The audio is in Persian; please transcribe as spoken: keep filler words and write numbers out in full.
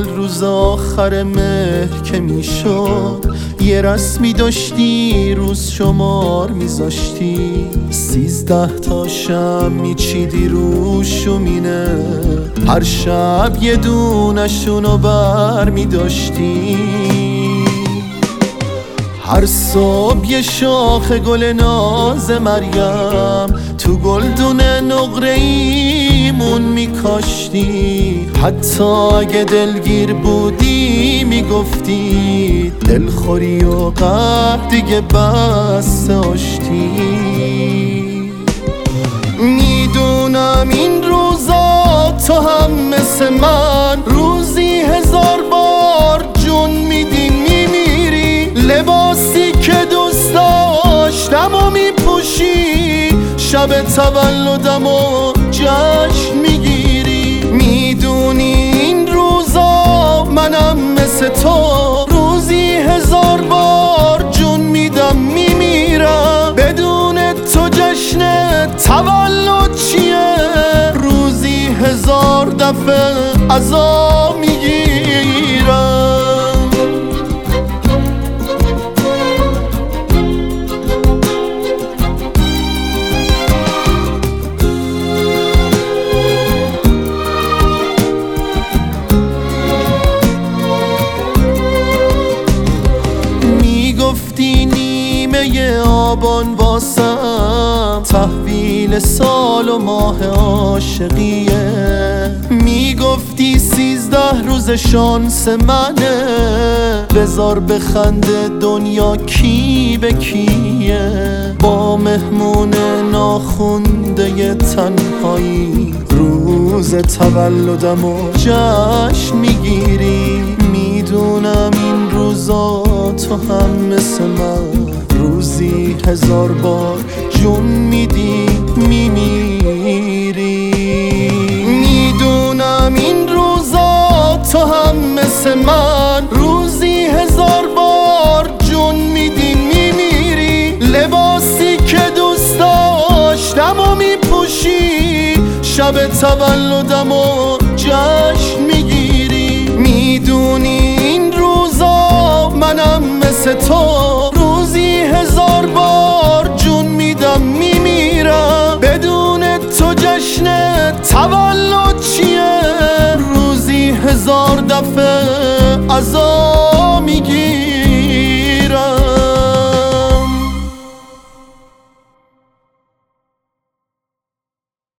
حال روز آخر مهر که میشد یه رسمی داشتی، روز شمار میذاشتی، سیزده تا شم میچیدی رو شومینه، هر شب یه دونشونو بر میداشتی. هر صبح یه شاخ گل ناز مریم تو گلدون نقره ایمون میکاشتی، حتی اگه دلگیر بودی میگفتی دلخوری و قهر دیگه بس آشتی. میدونم این روزا تو هم مثل من روزی هزار بار جون میدی میمیری، لباسی که دوست داشتم و میپوشی، شب تولدم و جشن میگیری. میدونی این روزا منم مثل تو روزی هزار بار جون میدم میمیرم، بدون تو جشن تولد چیه، روزی هزار دفعه عزا میگیرم. گفتی نیمه آبان واسم تحویل سال و ماه عاشقیه، میگفتی سیزده روز شانس منه، بذار بخنده دنیا کی به کیه، با مهمون ناخونده تنهایی روز تولدم و جشن میگیری. میدونم این روزا تو هم مثل من روزی هزار بار جون میدی میمیری. میدونم این روزا تو هم مثل من روزی هزار بار جون میدی میمیری، لباسی که دوست داشتم و میپوشی، شب تولدم و جشن میگیری. میدونی این روزا منم مثل تو روزی هزار بار جون میدم میمیرم، بدون تو جشن تولد چیه، روزی هزار دفعه عزا میگیرم.